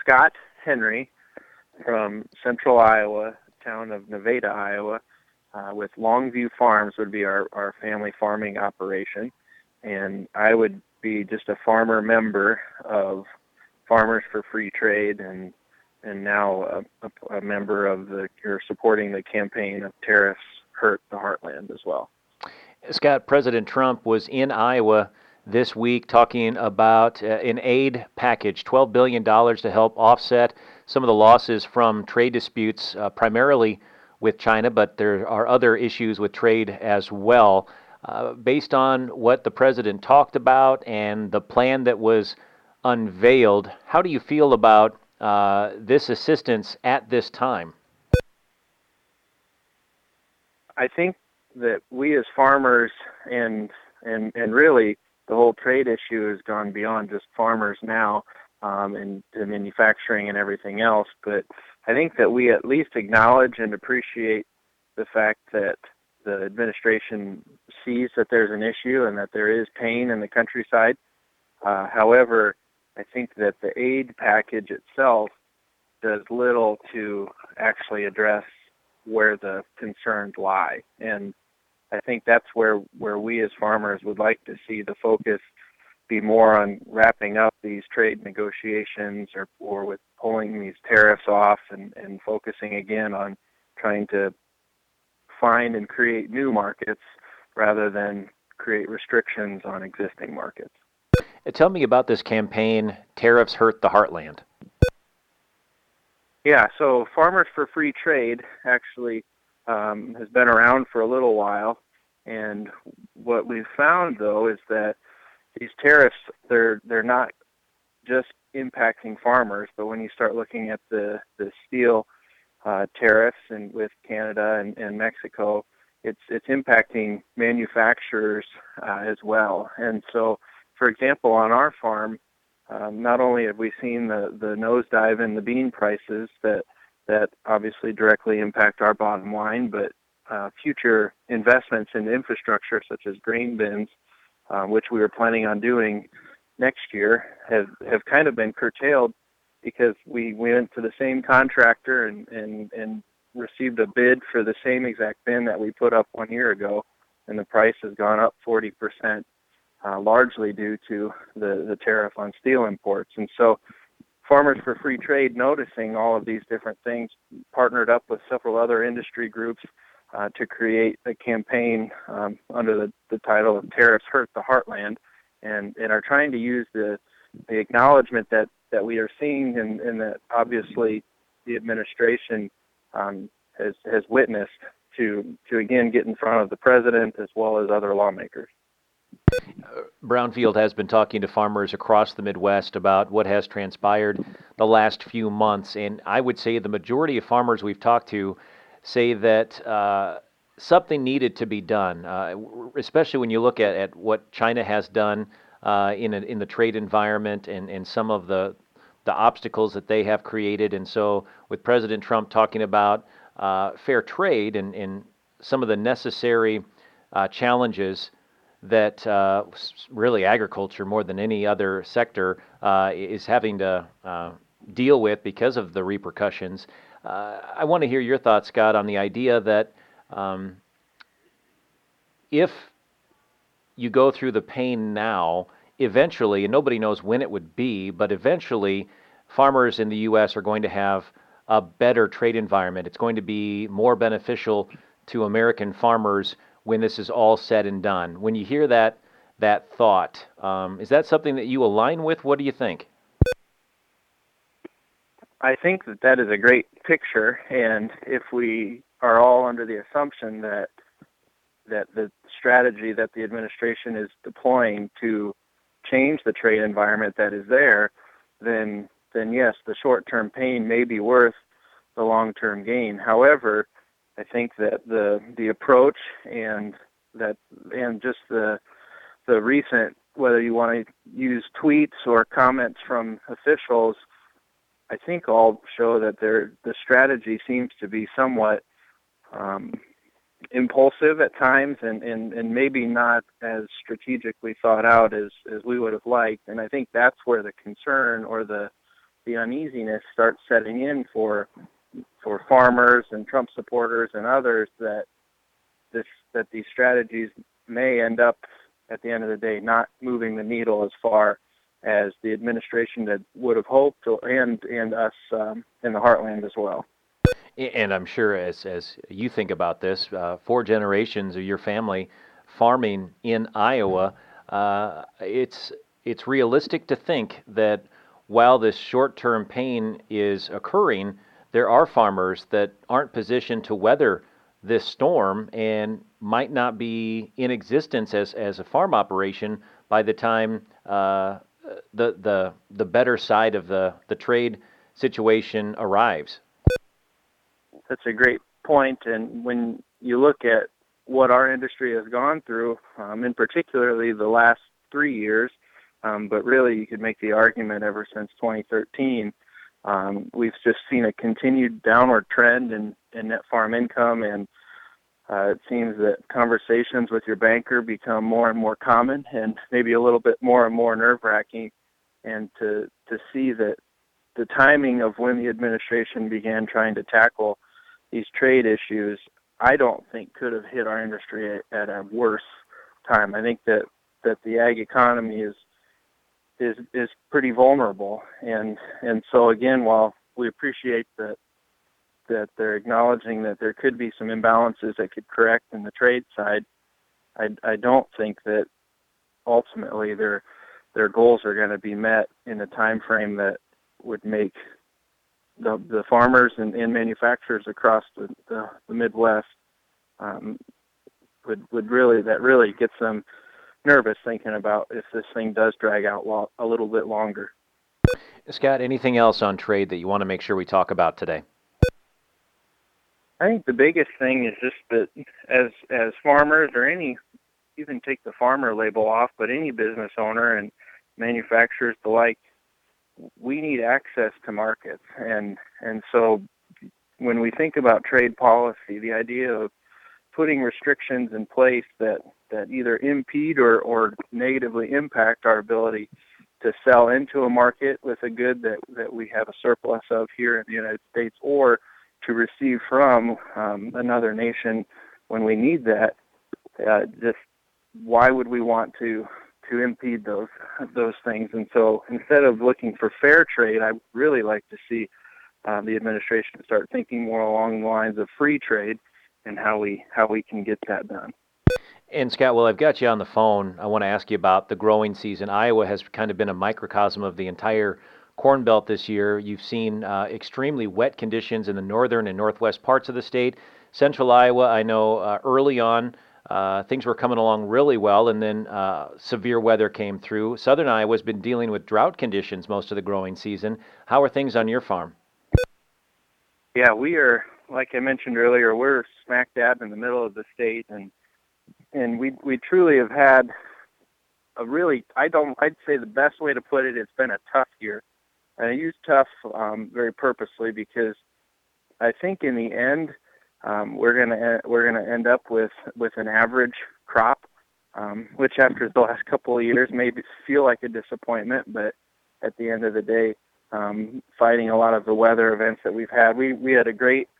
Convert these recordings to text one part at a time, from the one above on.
Scott Henry from central Iowa, town of Nevada, Iowa, with Longview Farms would be our family farming operation. And I would be just a farmer member of Farmers for Free Trade, and now a member of you're supporting the campaign of Tariffs Hurt the Heartland as well. Scott, President Trump was in Iowa this week talking about an aid package, $12 billion to help offset some of the losses from trade disputes, primarily with China, but there are other issues with trade as well. Based on what the president talked about and the plan that was unveiled, how do you feel about this assistance at this time? I think that we as farmers and really the whole trade issue has gone beyond just farmers now, and manufacturing and everything else. But I think that we at least acknowledge and appreciate the fact that the administration sees that there's an issue and that there is pain in the countryside. However, I think that the aid package itself does little to actually address where the concerns lie. And I think that's where we as farmers would like to see the focus be more on wrapping up these trade negotiations or with pulling these tariffs off and focusing again on trying to find and create new markets rather than create restrictions on existing markets. Tell me about this campaign, Tariffs Hurt the Heartland. Yeah, so Farmers for Free Trade actually has been around for a little while, and what we've found, though, is that these tariffs, they're not just impacting farmers, but when you start looking at the steel tariffs and with Canada and Mexico, it's impacting manufacturers as well. And so, for example, on our farm, not only have we seen the nosedive in the bean prices that obviously directly impact our bottom line, but future investments in infrastructure such as grain bins, which we were planning on doing next year, have kind of been curtailed because we went to the same contractor and received a bid for the same exact bin that we put up 1 year ago, and the price has gone up 40%. Largely due to the tariff on steel imports. And so Farmers for Free Trade, noticing all of these different things, partnered up with several other industry groups to create a campaign under the title of Tariffs Hurt the Heartland, and are trying to use the acknowledgement that we are seeing and that obviously the administration has witnessed to again get in front of the president as well as other lawmakers. Brownfield has been talking to farmers across the Midwest about what has transpired the last few months, and I would say the majority of farmers we've talked to say that something needed to be done, especially when you look at what China has done in the trade environment and some of the obstacles that they have created. And so with President Trump talking about fair trade and some of the necessary challenges that really agriculture, more than any other sector, is having to deal with because of the repercussions. I want to hear your thoughts, Scott, on the idea that if you go through the pain now, eventually, and nobody knows when it would be, but eventually farmers in the U.S. are going to have a better trade environment. It's going to be more beneficial to American farmers when this is all said and done. When you hear that thought, is that something that you align with? What do you think? I think that is a great picture, and if we are all under the assumption that the strategy that the administration is deploying to change the trade environment that is there, then yes, the short-term pain may be worth the long-term gain. However, I think that the approach and just the recent, whether you want to use tweets or comments from officials, I think all show that the strategy seems to be somewhat impulsive at times and maybe not as strategically thought out as we would have liked. And I think that's where the concern or the the uneasiness starts setting in for farmers and Trump supporters and others, that these strategies may end up at the end of the day not moving the needle as far as the administration would have hoped, and us in the heartland as well. And I'm sure as you think about this, 4 generations of your family farming in Iowa, it's realistic to think that while this short-term pain is occurring, there are farmers that aren't positioned to weather this storm and might not be in existence as a farm operation by the time the better side of the trade situation arrives. That's a great point. And when you look at what our industry has gone through, in particularly the last 3 years, but really you could make the argument ever since 2013, we've just seen a continued downward trend in net farm income, and it seems that conversations with your banker become more and more common, and maybe a little bit more and more nerve-wracking. And to see that the timing of when the administration began trying to tackle these trade issues, I don't think could have hit our industry at a worse time. I think that the ag economy is pretty vulnerable, and so again, while we appreciate that they're acknowledging that there could be some imbalances that could correct in the trade side, I don't think that ultimately their goals are going to be met in a time frame that would make the farmers and manufacturers across the Midwest would really gets them nervous thinking about if this thing does drag out a little bit longer. Scott, anything else on trade that you want to make sure we talk about today? I think the biggest thing is just that as farmers, or even take the farmer label off, but any business owner and manufacturers alike, we need access to markets. And so when we think about trade policy, the idea of putting restrictions in place that either impede or negatively impact our ability to sell into a market with a good that we have a surplus of here in the United States, or to receive from another nation when we need that, just why would we want to impede those things? And so instead of looking for fair trade, I really like to see the administration start thinking more along the lines of free trade and how we can get that done. And Scott, well, I've got you on the phone. I want to ask you about the growing season. Iowa has kind of been a microcosm of the entire Corn Belt this year. You've seen extremely wet conditions in the northern and northwest parts of the state. Central Iowa, I know early on things were coming along really well, and then severe weather came through. Southern Iowa's been dealing with drought conditions most of the growing season. How are things on your farm? Yeah, we are, like I mentioned earlier, we're smack dab in the middle of the state, and we truly have had a really, I'd say the best way to put it, it's been a tough year. And I use tough very purposely because I think in the end we're gonna end up with an average crop, which after the last couple of years may feel like a disappointment, but at the end of the day, fighting a lot of the weather events that we've had, we had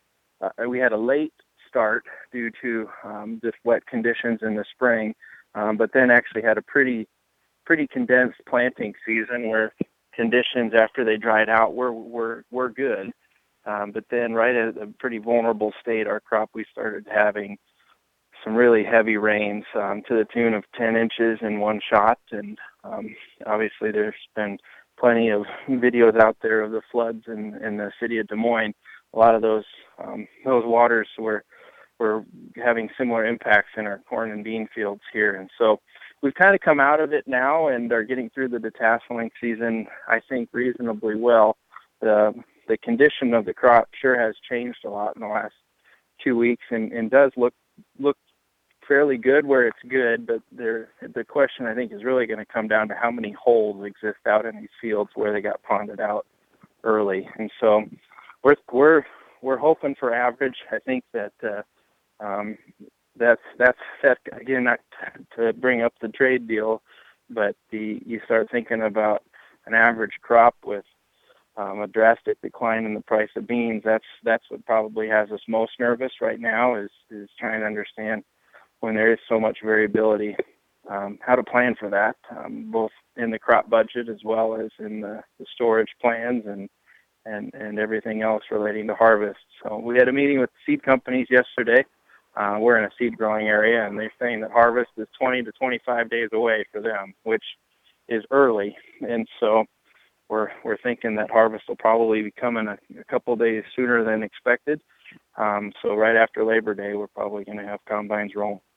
a late start due to just wet conditions in the spring, but then actually had a pretty condensed planting season where conditions after they dried out were good, but then right at a pretty vulnerable state, our crop, we started having some really heavy rains to the tune of 10 inches in one shot, and obviously there's been plenty of videos out there of the floods in the city of Des Moines. A lot of those waters were having similar impacts in our corn and bean fields here, and so we've kind of come out of it now and are getting through the detasseling season, I think, reasonably well. The condition of the crop sure has changed a lot in the last 2 weeks and does look fairly good where it's good, but the question, I think, is really going to come down to how many holes exist out in these fields where they got ponded out early. And so we're hoping for average. I think that that's again, not to bring up the trade deal, but you start thinking about an average crop with a drastic decline in the price of beans. That's what probably has us most nervous right now is trying to understand when there is so much variability, how to plan for that, both in the crop budget as well as in the storage plans and everything else relating to harvest. So we had a meeting with seed companies yesterday. We're in a seed growing area, and they're saying that harvest is 20 to 25 days away for them, which is early. And so we're thinking that harvest will probably be coming a couple of days sooner than expected. So right after Labor Day, we're probably going to have combines rolling.